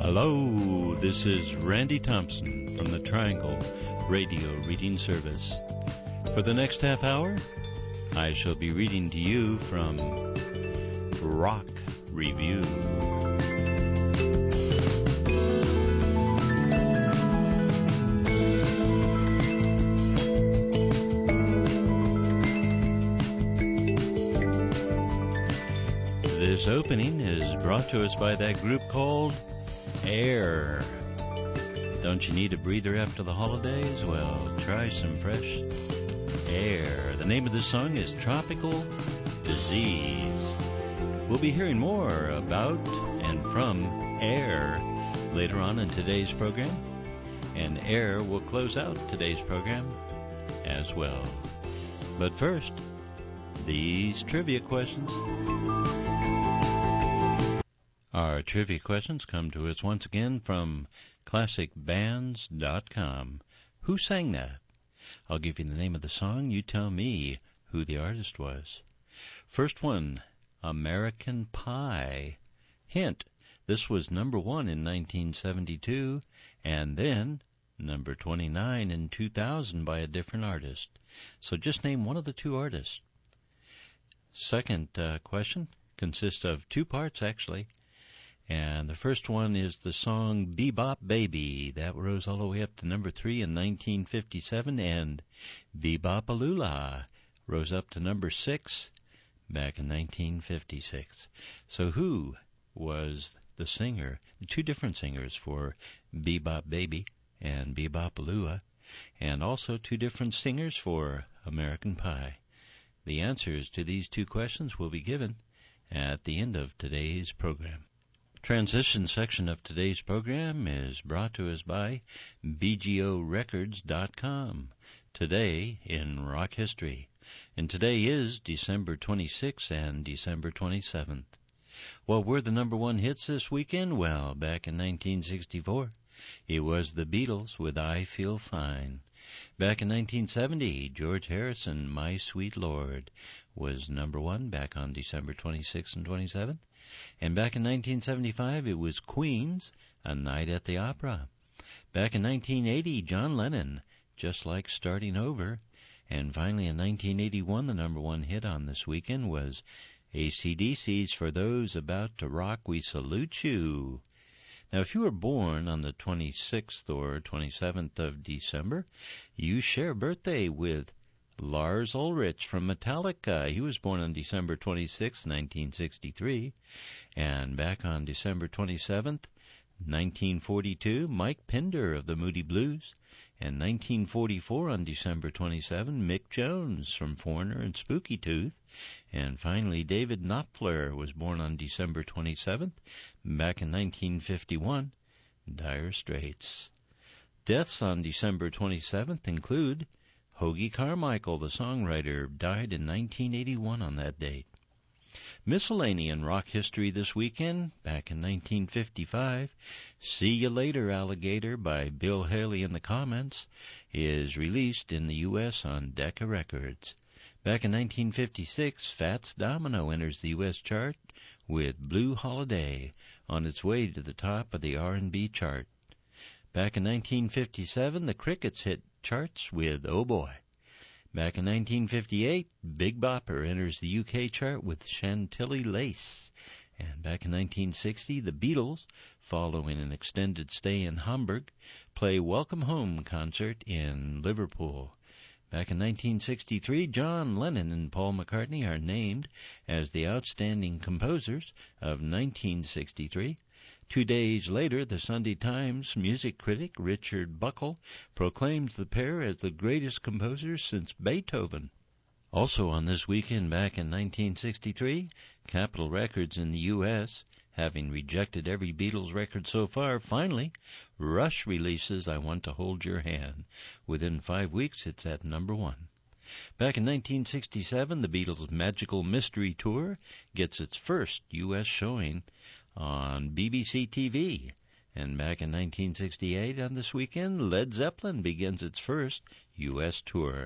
Hello, this is Randy Thompson from the Triangle Radio Reading Service. For the next half hour, I shall be reading to you from Rock Review. This opening is brought to us by that group called Air. Don't you need a breather after the holidays? Well, try some fresh air. The name of this song is Tropical Disease. We'll be hearing more about and from Air later on in today's program, and Air will close out today's program as well. But first, these trivia questions. Our trivia questions come to us once again from ClassicBands.com. Who sang that? I'll give you the name of the song. You tell me who the artist was. First one, American Pie. Hint, this was number 1 in 1972, and then number 29 in 2000 by a different artist. So just name one of the two artists. Second question consists of two parts, actually. And the first one is the song Bebop Baby. That rose all the way up to number 3 in 1957, and Bebopalula rose up to number 6 back in 1956. So who was the singer? Two different singers for Bebop Baby and Bebopalula, and also two different singers for American Pie. The answers to these two questions will be given at the end of today's program. Transition section of today's program is brought to us by BGORecords.com. Today in rock history. And today is December 26th and December 27th. What were the number 1 hits this weekend? Well, back in 1964, it was the Beatles with I Feel Fine. Back in 1970, George Harrison, My Sweet Lord, was number 1 back on December 26th and 27th. And back in 1975, it was Queen's A Night at the Opera. Back in 1980, John Lennon, Just Like Starting Over. And finally in 1981, the number 1 hit on this weekend was AC/DC's For Those About to Rock, We Salute You. Now, if you were born on the 26th or 27th of December, you share birthday with Lars Ulrich from Metallica. He was born on December 26, 1963. And back on December 27th, 1942, Mike Pinder of the Moody Blues. And 1944, on December 27, Mick Jones from Foreigner and Spooky Tooth. And finally, David Knopfler was born on December 27th. Back in 1951, Dire Straits. Deaths on December 27th include Hoagy Carmichael, the songwriter, died in 1981 on that date. Miscellany in rock history this weekend, back in 1955, See You Later, Alligator by Bill Haley in the Comments is released in the U.S. on Decca Records. Back in 1956, Fats Domino enters the U.S. chart with Blue Holiday on its way to the top of the R&B chart. Back in 1957, the Crickets hit charts with Oh Boy. Back in 1958, Big Bopper enters the UK chart with Chantilly Lace. And back in 1960, the Beatles, following an extended stay in Hamburg, play Welcome Home concert in Liverpool. Back in 1963, John Lennon and Paul McCartney are named as the outstanding composers of 1963. 2 days later, the Sunday Times music critic Richard Buckle proclaims the pair as the greatest composers since Beethoven. Also on this weekend back in 1963, Capitol Records in the U.S., having rejected every Beatles record so far, finally, Rush releases I Want to Hold Your Hand. Within 5 weeks, it's at number 1. Back in 1967, the Beatles' Magical Mystery Tour gets its first U.S. showing on BBC TV. And back in 1968, on this weekend, Led Zeppelin begins its first U.S. tour.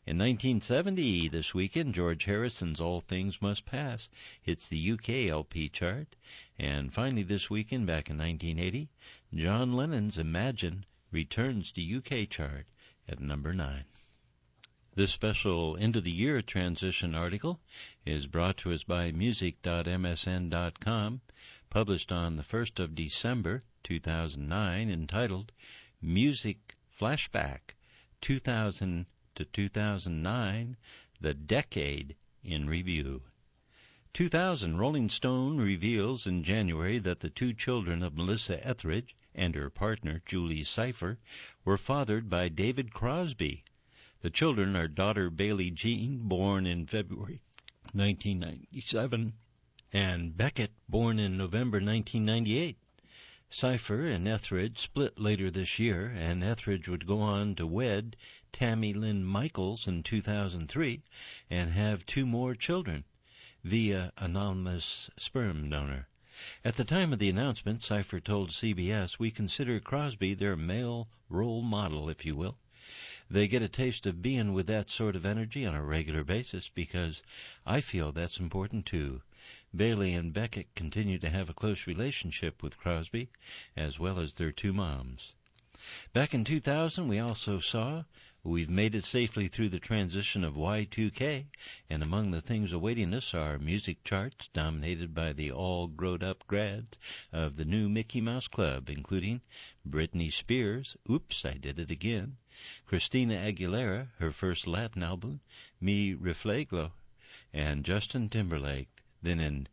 In 1970, this weekend, George Harrison's All Things Must Pass hits the UK LP chart. And finally this weekend, back in 1980, John Lennon's Imagine returns to UK chart at number 9. This special end-of-the-year transition article is brought to us by music.msn.com, published on the 1st of December, 2009, entitled Music Flashback 2000 to 2009, The Decade in Review. 2000, Rolling Stone reveals in January that the two children of Melissa Etheridge and her partner, Julie Cypher, were fathered by David Crosby. The children are daughter Bailey Jean, born in February 1997, and Beckett, born in November 1998. Cypher and Etheridge split later this year, and Etheridge would go on to wed Tammy Lynn Michaels in 2003 and have two more children via anonymous sperm donor. At the time of the announcement, Cypher told CBS, "We consider Crosby their male role model, if you will. They get a taste of being with that sort of energy on a regular basis because I feel that's important too." Bailey and Beckett continue to have a close relationship with Crosby, as well as their two moms. Back in 2000, we also saw we've made it safely through the transition of Y2K, and among the things awaiting us are music charts dominated by the all-grown-up grads of the new Mickey Mouse Club, including Britney Spears, Oops, I Did It Again, Christina Aguilera, her first Latin album, Mi Reflejo, and Justin Timberlake. Then in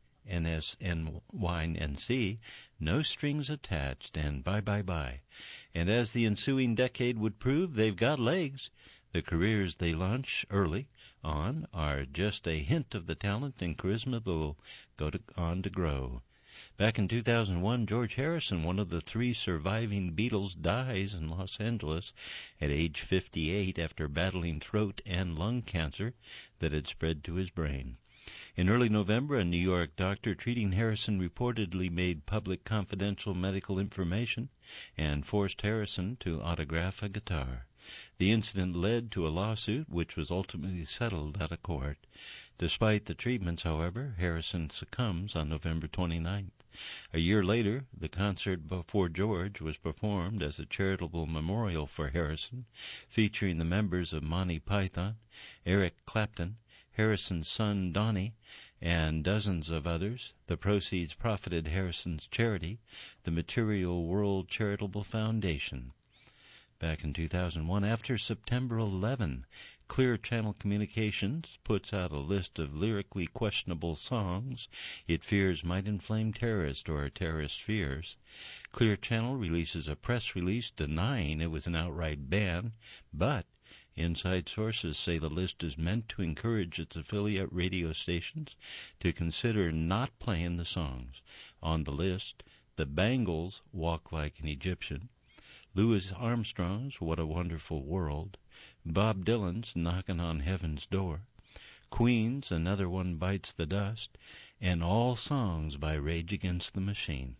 NSNYNC, No Strings Attached, and Bye Bye Bye. And as the ensuing decade would prove, they've got legs. The careers they launch early on are just a hint of the talent and charisma they'll go on to grow. Back in 2001, George Harrison, one of the three surviving Beatles, dies in Los Angeles at age 58 after battling throat and lung cancer that had spread to his brain. In early November, a New York doctor treating Harrison reportedly made public confidential medical information and forced Harrison to autograph a guitar. The incident led to a lawsuit which was ultimately settled out of court. Despite the treatments, however, Harrison succumbs on November 29th. A year later, the concert before George was performed as a charitable memorial for Harrison, featuring the members of Monty Python, Eric Clapton, Harrison's son Donnie, and dozens of others. The proceeds profited Harrison's charity, the Material World Charitable Foundation. Back in 2001, after September 11, Clear Channel Communications puts out a list of lyrically questionable songs it fears might inflame terrorist or terrorist fears. Clear Channel releases a press release denying it was an outright ban, but inside sources say the list is meant to encourage its affiliate radio stations to consider not playing the songs. On the list, the Bangles' Walk Like an Egyptian, Louis Armstrong's What a Wonderful World, Bob Dylan's Knockin' on Heaven's Door, Queen's Another One Bites the Dust, and all songs by Rage Against the Machine.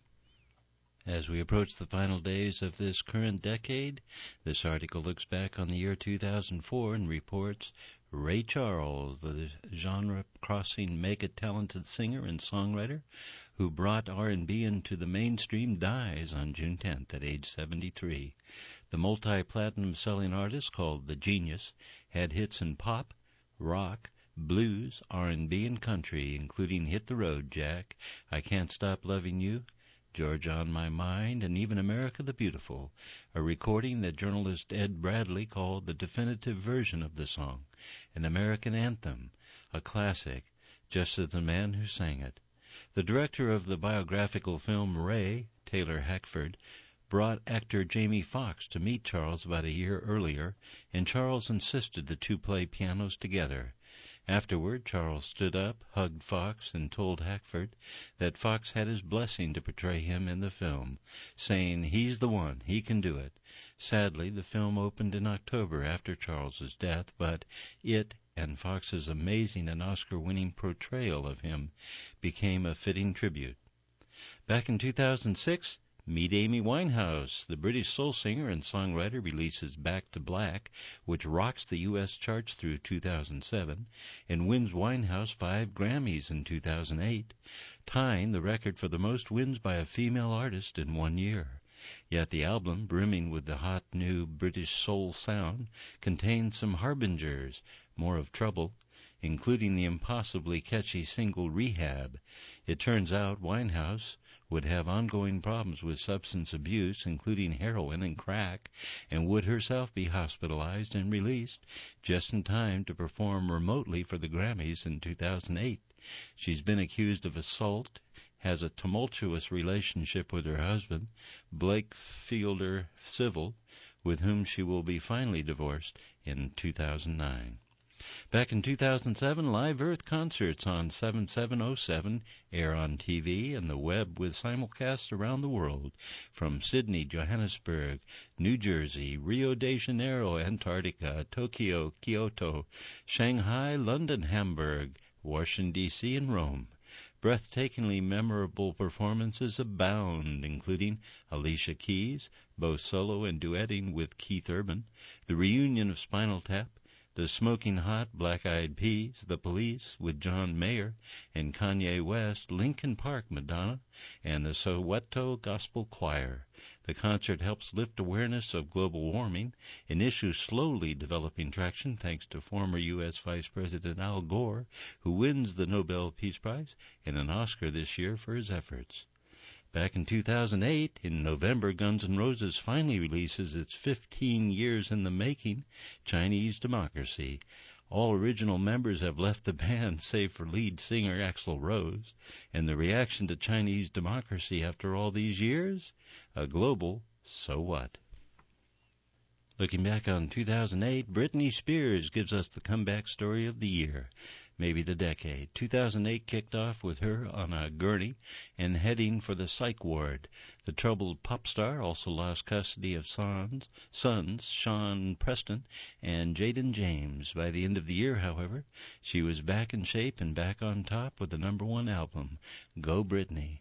As we approach the final days of this current decade, this article looks back on the year 2004 and reports Ray Charles, the genre-crossing mega-talented singer and songwriter who brought R&B into the mainstream, dies on June 10th at age 73. The multi-platinum selling artist, called The Genius, had hits in pop, rock, blues, R&B, and country, including Hit the Road Jack, I Can't Stop Loving You, George on My Mind, and even America the Beautiful, a recording that journalist Ed Bradley called the definitive version of the song, an American anthem, a classic, just as the man who sang it. The director of the biographical film Ray, Taylor Hackford, brought actor Jamie Foxx to meet Charles about a year earlier, and Charles insisted the two play pianos together. Afterward, Charles stood up, hugged Foxx, and told Hackford that Foxx had his blessing to portray him in the film, saying, "He's the one, he can do it." Sadly, the film opened in October after Charles's death, but it and Foxx's amazing and Oscar-winning portrayal of him became a fitting tribute. Back in 2006, Meet Amy Winehouse. The British soul singer and songwriter releases Back to Black, which rocks the U.S. charts through 2007 and wins Winehouse 5 Grammys in 2008, tying the record for the most wins by a female artist in 1 year. Yet the album, brimming with the hot new British soul sound, contains some harbingers, more of trouble, including the impossibly catchy single Rehab. It turns out Winehouse would have ongoing problems with substance abuse, including heroin and crack, and would herself be hospitalized and released just in time to perform remotely for the Grammys in 2008. She's been accused of assault, has a tumultuous relationship with her husband, Blake Fielder Civil, with whom she will be finally divorced in 2009. Back in 2007, Live Earth concerts on 7707 air on TV and the web with simulcasts around the world from Sydney, Johannesburg, New Jersey, Rio de Janeiro, Antarctica, Tokyo, Kyoto, Shanghai, London, Hamburg, Washington, D.C., and Rome. Breathtakingly memorable performances abound, including Alicia Keys, both solo and duetting with Keith Urban, the reunion of Spinal Tap, the Smoking Hot Black Eyed Peas, The Police with John Mayer and Kanye West, Linkin Park Madonna, and the Soweto Gospel Choir. The concert helps lift awareness of global warming, an issue slowly developing traction thanks to former U.S. Vice President Al Gore, who wins the Nobel Peace Prize and an Oscar this year for his efforts. Back in 2008, in November, Guns N' Roses finally releases its 15 years in the making, Chinese Democracy. All original members have left the band, save for lead singer Axl Rose. And the reaction to Chinese Democracy after all these years? A global so what? Looking back on 2008, Britney Spears gives us the comeback story of the year, maybe the decade. 2008 kicked off with her on a gurney and heading for the psych ward. The troubled pop star also lost custody of sons Sean Preston and Jaden James. By the end of the year, however, she was back in shape and back on top with the #1 album, Go Britney.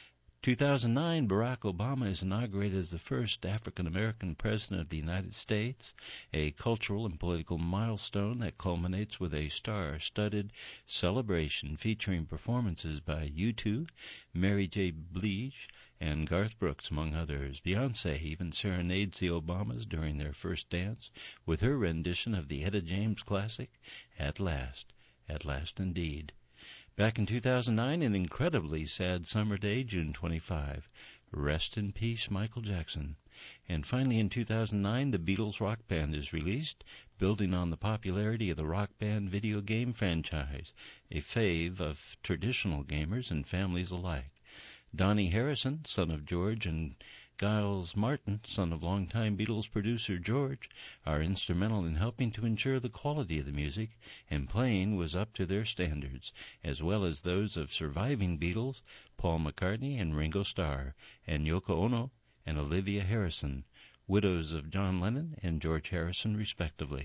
2009, Barack Obama is inaugurated as the first African-American president of the United States, a cultural and political milestone that culminates with a star-studded celebration featuring performances by U2, Mary J. Blige, and Garth Brooks, among others. Beyoncé even serenades the Obamas during their first dance with her rendition of the Etta James classic, At Last Indeed. Back in 2009, an incredibly sad summer day, June 25. Rest in peace, Michael Jackson. And finally, in 2009, the Beatles Rock Band is released, building on the popularity of the Rock Band video game franchise, a fave of traditional gamers and families alike. Donnie Harrison, son of George, and Giles Martin, son of longtime Beatles producer George, are instrumental in helping to ensure the quality of the music, and playing was up to their standards, as well as those of surviving Beatles, Paul McCartney and Ringo Starr, and Yoko Ono and Olivia Harrison, widows of John Lennon and George Harrison, respectively.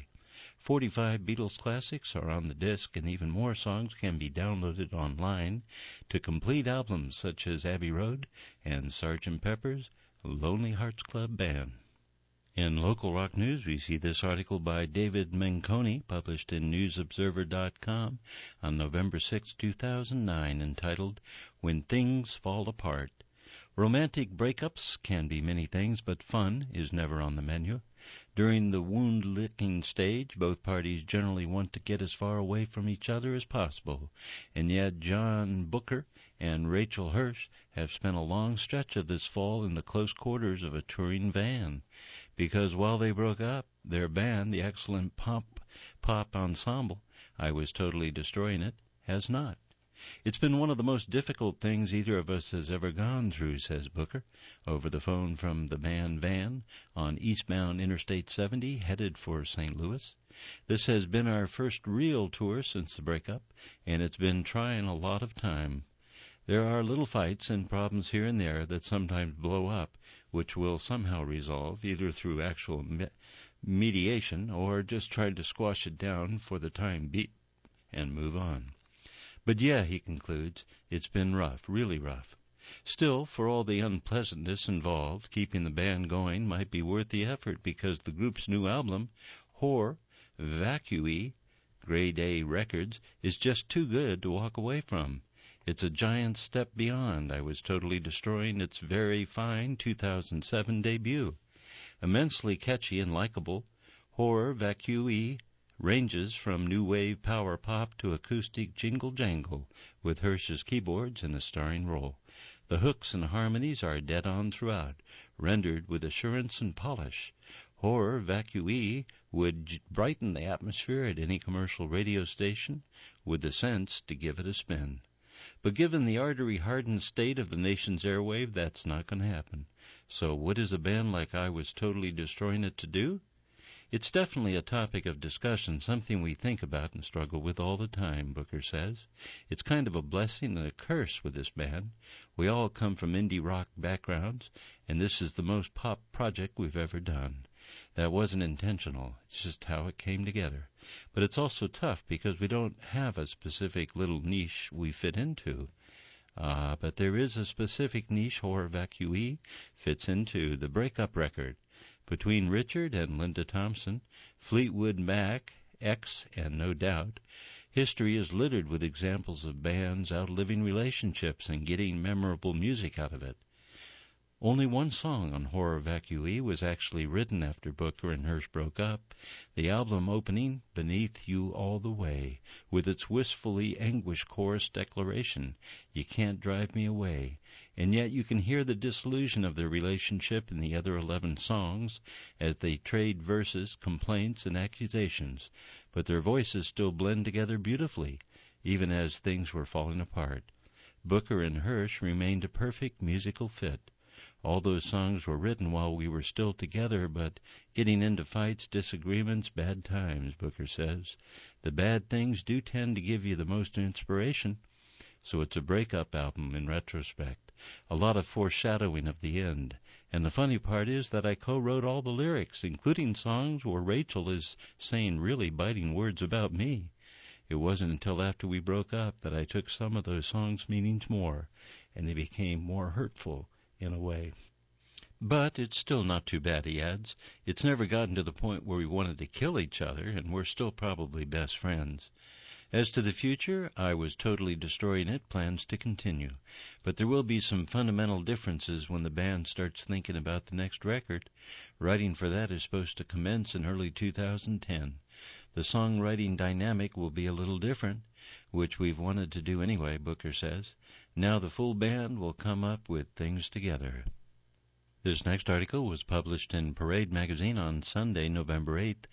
45 Beatles classics are on the disc, and even more songs can be downloaded online to complete albums such as Abbey Road and Sgt. Pepper's Lonely Hearts Club Band. In local rock news, we see this article by David Menconi, published in newsobserver.com on November 6, 2009, entitled When Things Fall Apart. Romantic breakups can be many things, but fun is never on the menu. During the wound-licking stage, both parties generally want to get as far away from each other as possible, and yet John Booker and Rachel Hirsch have spent a long stretch of this fall in the close quarters of a touring van, because while they broke up, their band, the excellent pop ensemble, I Was Totally Destroying It, has not. It's been one of the most difficult things either of us has ever gone through, says Booker, over the phone from the band van on eastbound Interstate 70, headed for St. Louis. This has been our first real tour since the breakup, and it's been trying a lot of time. There are little fights and problems here and there that sometimes blow up, which we'll somehow resolve, either through actual mediation or just try to squash it down for the time being and move on. But yeah, he concludes, it's been rough, really rough. Still, for all the unpleasantness involved, keeping the band going might be worth the effort because the group's new album, Whore Vacui, Grade A Records, is just too good to walk away from. It's a giant step beyond I Was Totally Destroying its very fine 2007 debut. Immensely catchy and likable, Whore Vacui ranges from new wave power pop to acoustic jingle jangle with Hirsch's keyboards in a starring role. The hooks and harmonies are dead on throughout, rendered with assurance and polish. Whore Vacui would brighten the atmosphere at any commercial radio station with the sense to give it a spin. But given the artery-hardened state of the nation's airwave, that's not going to happen. So what is a band like I Was Totally Destroying It to do? It's definitely a topic of discussion, something we think about and struggle with all the time, Booker says. It's kind of a blessing and a curse with this band. We all come from indie rock backgrounds, and this is the most pop project we've ever done. That wasn't intentional. It's just how it came together. But it's also tough because we don't have a specific little niche we fit into. But there is a specific niche Whore Vacui fits into, the breakup record. Between Richard and Linda Thompson, Fleetwood Mac, X, and No Doubt, history is littered with examples of bands outliving relationships and getting memorable music out of it. Only one song on Whore Vacui was actually written after Booker and Hirsch broke up, the album opening Beneath You All the Way, with its wistfully anguished chorus declaration, You Can't Drive Me Away, and yet you can hear the disillusion of their relationship in the other 11 songs as they trade verses, complaints, and accusations, but their voices still blend together beautifully, even as things were falling apart. Booker and Hirsch remained a perfect musical fit. All those songs were written while we were still together, but getting into fights, disagreements, bad times, Booker says. The bad things do tend to give you the most inspiration, so it's a breakup album in retrospect. A lot of foreshadowing of the end. And the funny part is that I co-wrote all the lyrics, including songs where Rachel is saying really biting words about me. It wasn't until after we broke up that I took some of those songs' meanings more, and they became more hurtful in a way. But it's still not too bad, he adds. It's never gotten to the point where we wanted to kill each other, and we're still probably best friends. As to the future, I Was Totally Destroying It plans to continue, but there will be some fundamental differences when the band starts thinking about the next record. Writing for that is supposed to commence in early 2010. The songwriting dynamic will be a little different, which we've wanted to do anyway, Booker says. Now the full band will come up with things together. This next article was published in Parade magazine on Sunday, November 8,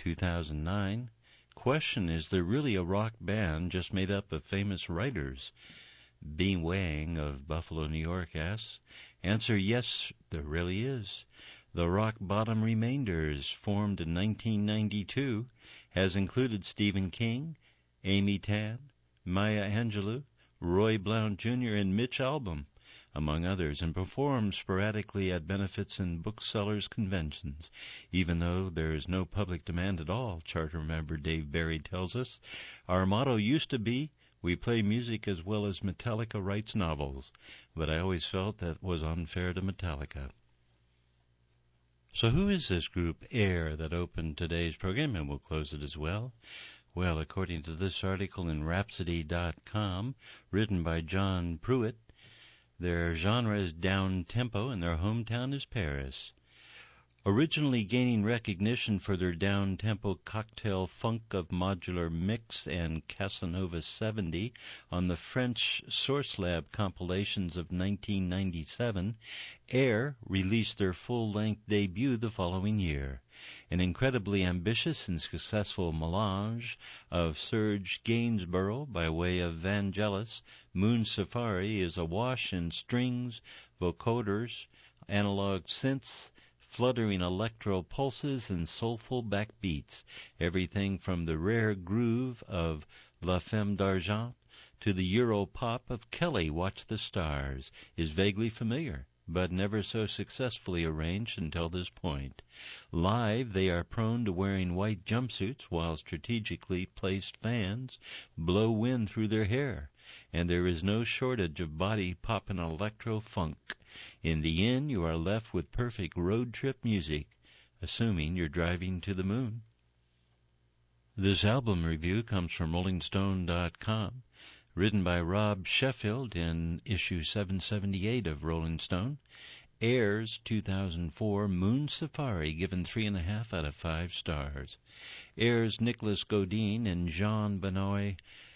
2009. Question, is there really a rock band just made up of famous writers? B. Wang of Buffalo, New York asks. Answer, yes, there really is. The Rock Bottom Remainders, formed in 1992, has included Stephen King, Amy Tan, Maya Angelou, Roy Blount Jr., and Mitch Albom, among others, and performs sporadically at benefits and booksellers' conventions, even though there is no public demand at all, charter member Dave Berry tells us. Our motto used to be, we play music as well as Metallica writes novels, but I always felt that was unfair to Metallica. So who is this group, Air, that opened today's program, and we'll close it as well? Well, according to this article in Rhapsody.com, written by John Pruitt, their genre is down-tempo and their hometown is Paris. Originally gaining recognition for their down-tempo cocktail funk of Modular Mix and Casanova 70 on the French Source Lab compilations of 1997, Air released their full-length debut the following year. An incredibly ambitious and successful melange of Serge Gainsborough by way of Vangelis, Moon Safari is awash in strings, vocoders, analog synths, fluttering electro pulses, and soulful backbeats. Everything from the rare groove of La Femme d'Argent to the Euro pop of Kelly Watch the Stars is vaguely familiar, but never so successfully arranged until this point. Live, they are prone to wearing white jumpsuits while strategically placed fans blow wind through their hair. and there is no shortage of body-poppin' electro-funk. In the end, you are left with perfect road trip music, assuming you're driving to the moon. This album review comes from RollingStone.com, written by Rob Sheffield in issue 778 of Rolling Stone. Air's 2004 Moon Safari, given 3.5 out of 5 stars. Air's Nicholas Godin and Jean-Benoit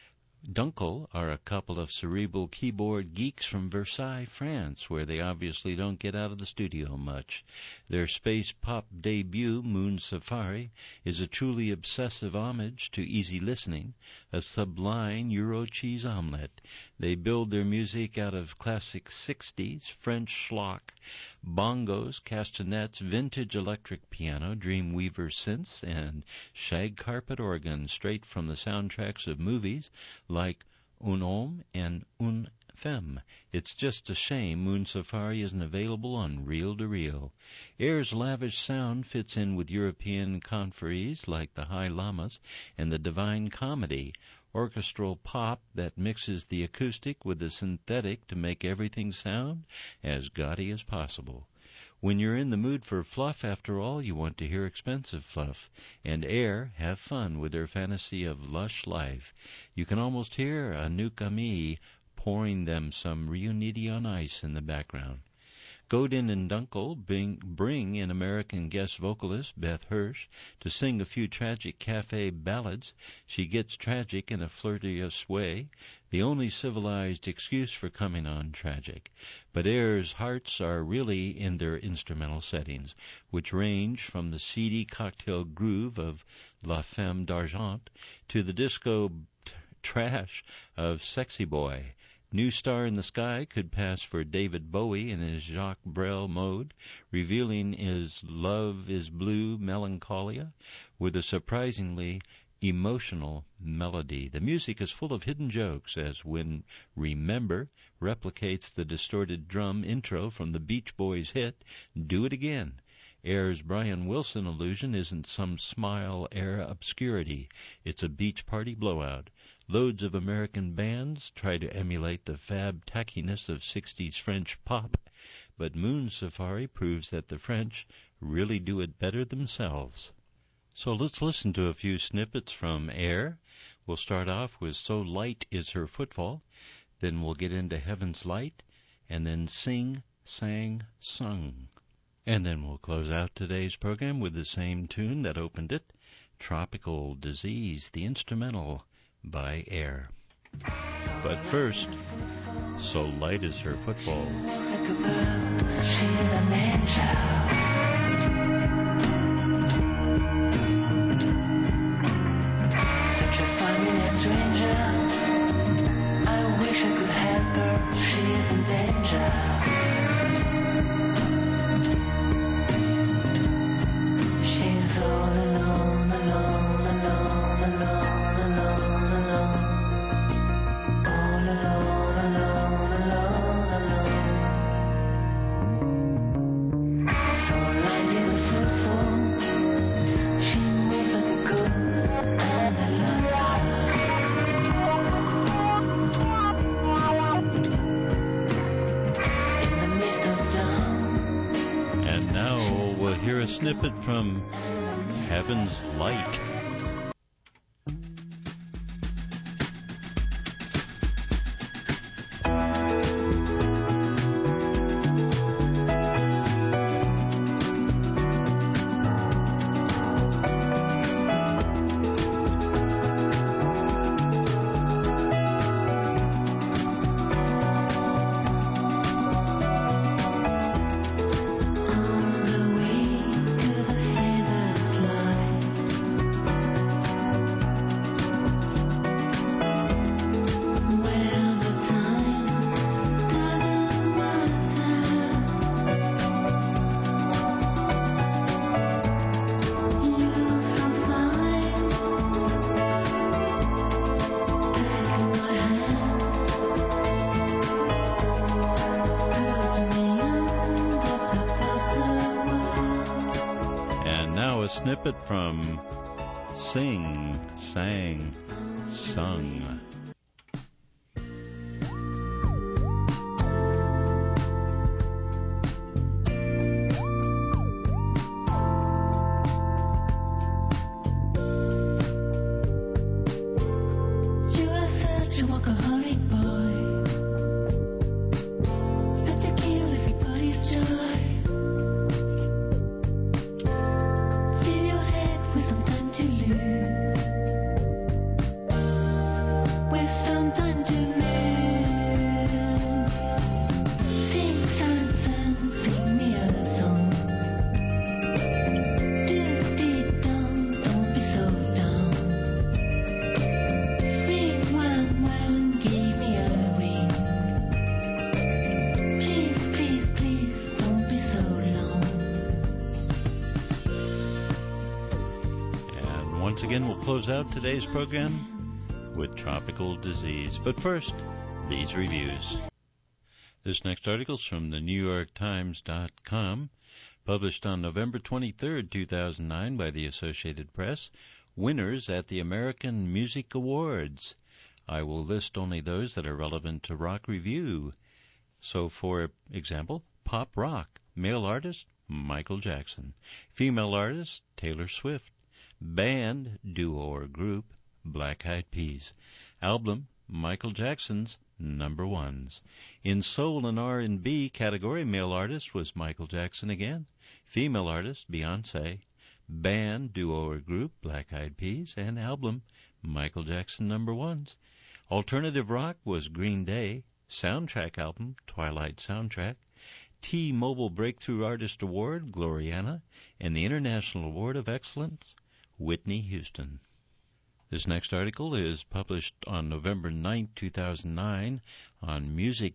Dunkel are a couple of cerebral keyboard geeks from Versailles, France, where they obviously don't get out of the studio much. Their space pop debut, Moon Safari, is a truly obsessive homage to easy listening, a sublime Euro cheese omelette. They build their music out of classic 60s French schlock, bongos, castanets, vintage electric piano, Dreamweaver synths, and shag carpet organ straight from the soundtracks of movies like Un Homme and Une Femme. It's just a shame Moon Safari isn't available on reel-to-reel. Air's lavish sound fits in with European confreres like the High Llamas and the Divine Comedy, orchestral pop that mixes the acoustic with the synthetic to make everything sound as gaudy as possible. When you're in the mood for fluff, after all, you want to hear expensive fluff, and Air have fun with their fantasy of lush life. You can almost hear Anouk Aimée pouring them some Reuniti on ice in the background. Godin and Dunkel bring in American guest vocalist Beth Hirsch to sing a few tragic cafe ballads. She gets tragic in a flirtatious way, the only civilized excuse for coming on tragic. But Air's hearts are really in their instrumental settings, which range from the seedy cocktail groove of La Femme d'Argent to the disco trash of Sexy Boy. New Star in the Sky could pass for David Bowie in his Jacques Brel mode, revealing his Love is Blue melancholia with a surprisingly emotional melody. The music is full of hidden jokes, as when Remember replicates the distorted drum intro from the Beach Boys hit Do It Again. Air's Brian Wilson illusion isn't some Smile-era obscurity. It's a beach party blowout. Loads of American bands try to emulate the fab tackiness of 60s French pop, but Moon Safari proves that the French really do it better themselves. So let's listen to a few snippets from Air. We'll start off with So Light Is Her Footfall, then we'll get into Heaven's Light, and then Sing, Sang, Sung. And then we'll close out today's program with the same tune that opened it, Tropical Disease, the instrumental by Air. But first, So Light Is Her Footfall. Like a bird, she's an angel. Such a familiar stranger. I wish I could help her. She's in danger. She's all alone, alone, alone, alone, alone, alone. All alone, alone, alone, alone. So light is a footfall. She moves like a ghost, and I lost her. In the midst of dawn. And now we'll hear a snippet from Heaven's Light. On the way to the heaven's light. Where the time doesn't matter. You're so fine. Take my hand. Put me on the top of the world. And now a snippet from Sing, Sang, Sung. again, we'll close out today's program with tropical disease. But first, these reviews. This next article is from the NewYorkTimes.com, published on November 23, 2009 by the Associated Press. Winners at the American Music Awards. I will list only those that are relevant to rock review. So, for example, pop rock, male artist, Michael Jackson. Female artist, Taylor Swift. Band, duo or group, Black Eyed Peas. Album, Michael Jackson's number ones. In soul and R&B category, male artist was Michael Jackson again. Female artist, Beyonce. Band, duo or group, Black Eyed Peas. And album, Michael Jackson number ones. Alternative rock was Green Day. Soundtrack album, Twilight Soundtrack. T-Mobile Breakthrough Artist Award, Gloriana. And the International Award of Excellence, Whitney Houston. This next article is published on November 9, 2009 on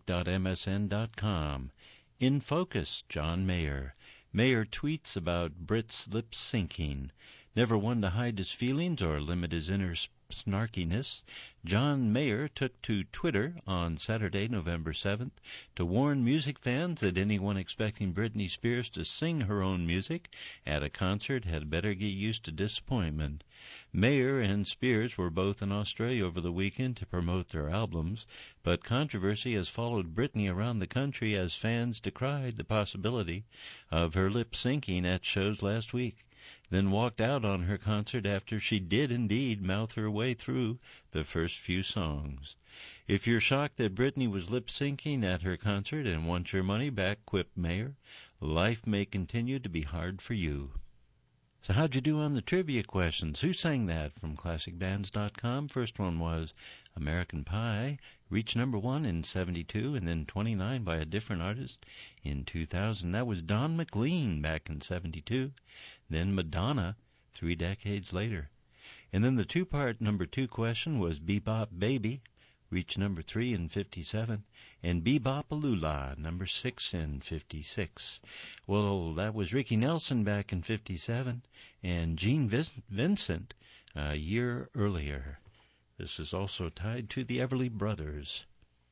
music.msn.com. In Focus, John Mayer. Mayer tweets about Brit's lip syncing. Never one to hide his feelings or limit his inner snarkiness, John Mayer took to Twitter on Saturday, November 7th, to warn music fans that anyone expecting Britney Spears to sing her own music at a concert had better get used to disappointment. Mayer and Spears were both in Australia over the weekend to promote their albums, but controversy has followed Britney around the country as fans decried the possibility of her lip syncing at shows last week, then walked out on her concert after she did indeed mouth her way through the first few songs. If you're shocked that Britney was lip-syncing at her concert and want your money back, quipped Mayer, life may continue to be hard for you. So how'd you do on the trivia questions? Who sang that? From ClassicBands.com. First one was American Pie, reached number 1 in 72 and then 29 by a different artist in 2000. That was Don McLean back in 72. Then Madonna 3 decades later. And then the two-part number 2 question was Bebop Baby, reached number 3 in 57, and Bebop-A-Lula, number 6 in 56. Well, that was Ricky Nelson back in 57, and Gene Vincent a year earlier. This is also tied to the Everly Brothers.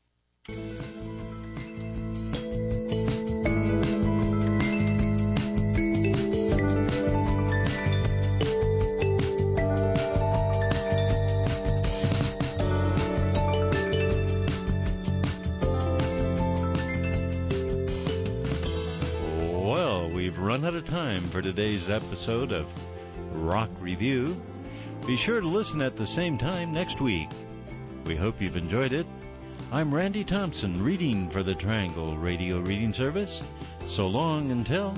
Run out of time for today's episode of Rock Review. Be sure to listen at the same time next week. We hope you've enjoyed it. I'm Randy Thompson, reading for the Triangle Radio Reading Service. So long until...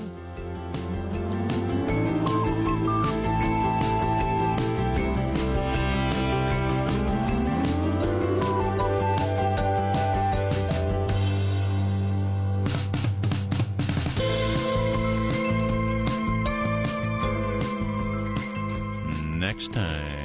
next time.